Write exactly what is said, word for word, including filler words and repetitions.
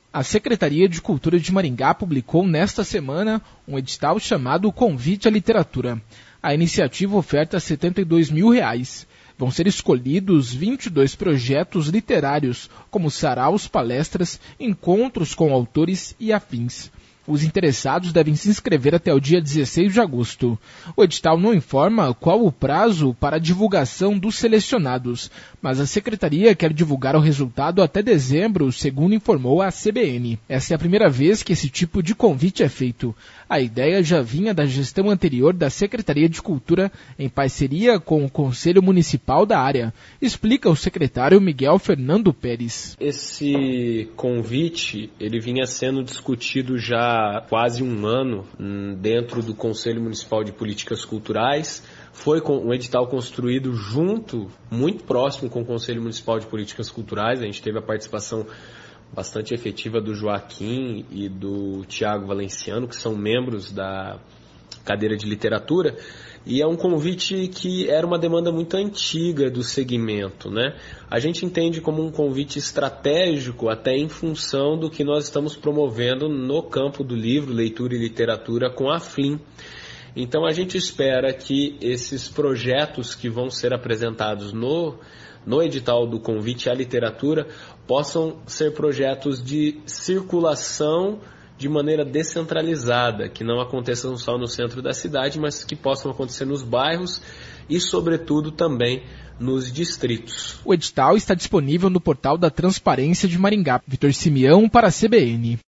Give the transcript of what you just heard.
A Secretaria de Cultura de Maringá publicou nesta semana um edital chamado Convite à Literatura. A iniciativa oferta setenta e dois mil reais. Vão ser escolhidos vinte e dois projetos literários, como saraus, palestras, encontros com autores e afins. Os interessados devem se inscrever até o dia dezesseis de agosto. O edital não informa qual o prazo para a divulgação dos selecionados, mas a Secretaria quer divulgar o resultado até dezembro, segundo informou a C B N. Essa é a primeira vez que esse tipo de convite é feito. A ideia já vinha da gestão anterior da Secretaria de Cultura, em parceria com o Conselho Municipal da área, explica o secretário Miguel Fernando Pérez. Esse convite, ele vinha sendo discutido já há quase um ano dentro do Conselho Municipal de Políticas Culturais. Foi um edital construído junto, muito próximo com o Conselho Municipal de Políticas Culturais. A gente teve a participação bastante efetiva do Joaquim e do Tiago Valenciano, que são membros da cadeira de literatura, e é um convite que era uma demanda muito antiga do segmento, né? A gente entende como um convite estratégico até em função do que nós estamos promovendo no campo do livro, leitura e literatura com a F L I M. Então a gente espera que esses projetos que vão ser apresentados no, no edital do convite à literatura possam ser projetos de circulação de maneira descentralizada, que não aconteçam só no centro da cidade, mas que possam acontecer nos bairros e, sobretudo, também nos distritos. O edital está disponível no portal da Transparência de Maringá. Vitor Simeão para a C B N.